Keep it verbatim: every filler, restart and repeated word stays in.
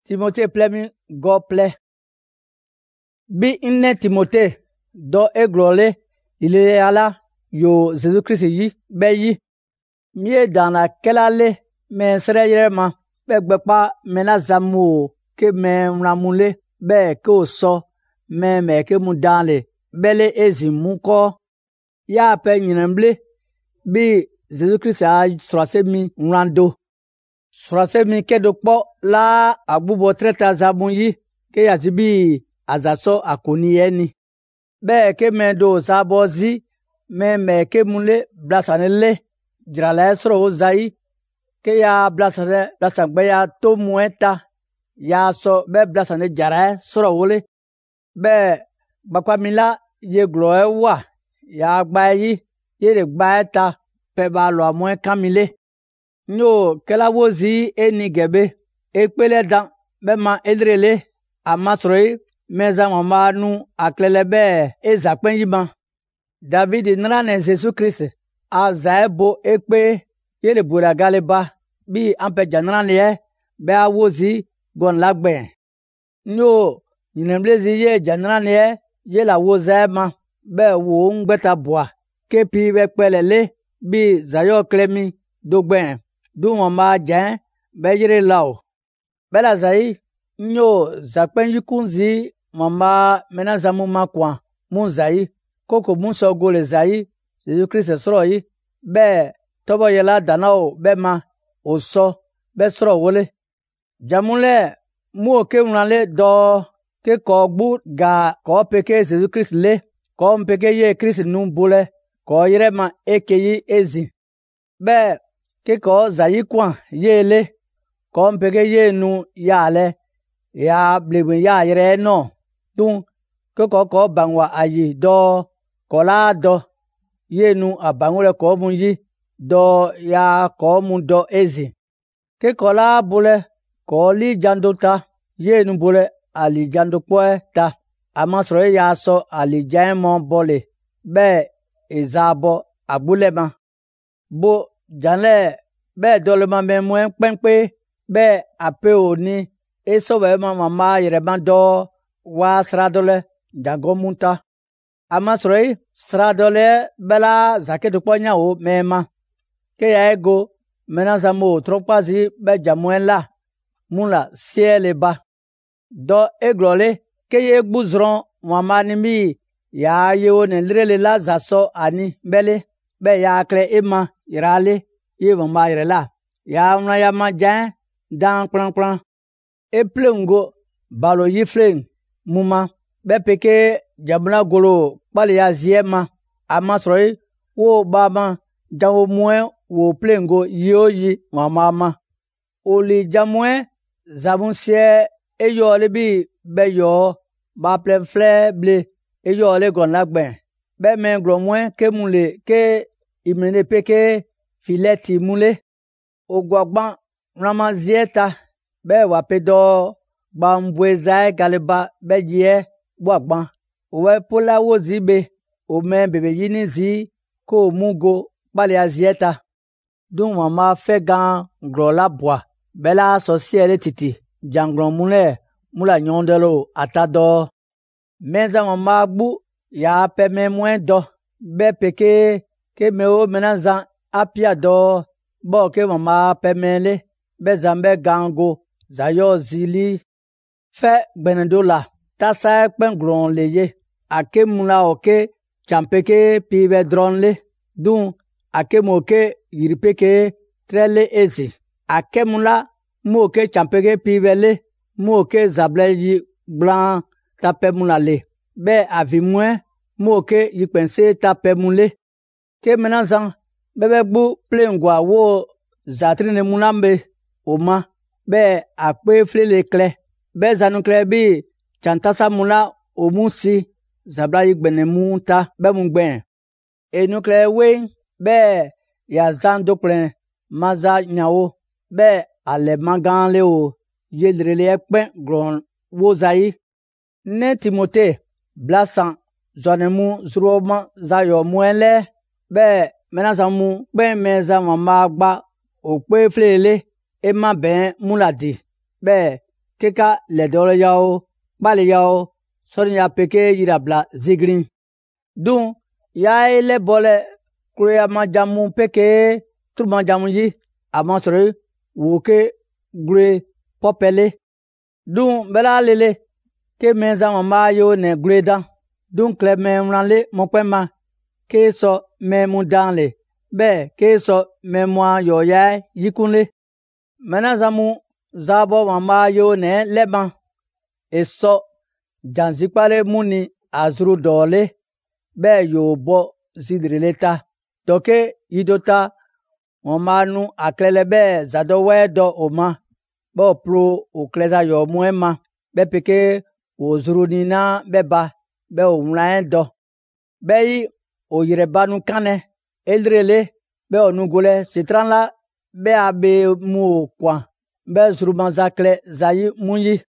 Timothée plemi go ple. Bi inne Timothée do eglole ile ala yo Jésus Christ yi be yi. Mie dans la kelale men sere yere ma be gbepa mena zamu ke men ramule be ke o so men me ke mu danle bele ezi mu ko ya pe nyinamble bi Jésus Christ a sorase mi rando. Sorase mi ke do po la abubo treta zabun yi ke yazibi azaso akoni eni. Be ke men do zabozi men me ke mule blasanele jirala soro ozai ke ya blasane blasangbe ya to mueta ya so be blasane jara soro wole be bakwa mila ye gloe wa ya gba yi ye de gba ta pe ba lo amu kamile no kela wozi eni gebe ekpele dan be ma edrele amasroi meza mama nu aklele be ezapen yiban David nra ne Jesus Christ a zaebo ekpe yele bura galeba bi ampe janran le be awozi gon lagbe no yinemlezi ye janran le ye la wozema be wo ngbeta boa kepi be pelele bi zayo klemi dogben du won ma jan be yire lawo be la zai nyo zakpen yikunzi mama mena zamu makwa mun zai koko mun so gole zai Jésus Christ soro yi be tobo yela danao be ma oso be soro wole jamule mu ke unale do ke ko gbu ga ko peke Jésus Christ le ko mpeke ye Christ nu bole ko yire ma ekeyi ezi be ke ko zayi kwa ye le ko mpeke ye nu ya le ya blebin ya yire no tun ke ko ko bangwa ayi do ko la do yenu abangule ko mun yi do ya ko mun do ezi ke ko la bule ko li jandota yenu bule ali jando poe ta amasro ya so ali jaimo bole be ezabo abule ma bo janle be dolema me mwen penpe be ape oni eso be ma mama yere bando wa sradole jango munta amasroi sradole bela zake do ponya o mema ke ya ego menaza mo tropazi be jamuela mula siele ba do eglole ke ye gbuzron wamani mi ya yo ne lirele la zaso ani bele be ya kre ema irale ye wama irela ya una ya majan dan plan plan e plengo balo yiflen muma be peke jamuna golo pale ya ziema amasroi wo bama jawo mwe wo plengo yoyi mama oli jamwe zabunsie eyo le bi be yo ba ple fle ble eyo le gon lagben be men gro mwe ke mule ke imene peke fileti mule ogwagban ramazieta be wa pedo bambweza galeba be je gbagban we pola wozibe o men bebe yini zi ko mugo pale azieta dun mama fe gan gro la bois bela sociale titi jangron mule mula nyondelo atado meza mama gbu ya pe me mwen do be peke ke me o menazan apia do bo ke mama pe mele be zambe gango zayo zili fe gbenedola tasa pengron leye ake mula oke champeke pibe dronle dun ake moke yiripeke trele ezi ake mula moke champeke pibele moke zableji blanc tape mula le be avi mwen moke yipense tape mule ke menazan bebe gbu plengwa wo zatrine mulambe oma be akpe flele kle be zanu kle bi chantasa mula omusi zabla yigbene munta be mungben enukle we be ya zando plen maza nyawo be ale magan le o yedrele ekpen gron wozai ne Timothée blasan zonemu zroma zayo muele be menazamu pe meza mama gba o pe flele e ma ben muladi be keka ledole yao bale yao sori ya peke yira bla zigrin dun ya le bole kuya majamu peke turma jamu yi amasori woke gre popele dun bela lele ke menza mama yo ne greda dun kle memranle mopema ke so memudanle be ke so memwa yo ya yikunle menazamu zabo mama yo ne leban eso janzipale muni azuru dole be yo bo zidrileta toke yidota omanu aklele be zadowe do oma bo pro okleza yo muema be peke ozuru nina beba be omlaen do be yi oyirebanu kane eldrele be onugole sitranla be abe mu kwa be zuru manzakle zayi munyi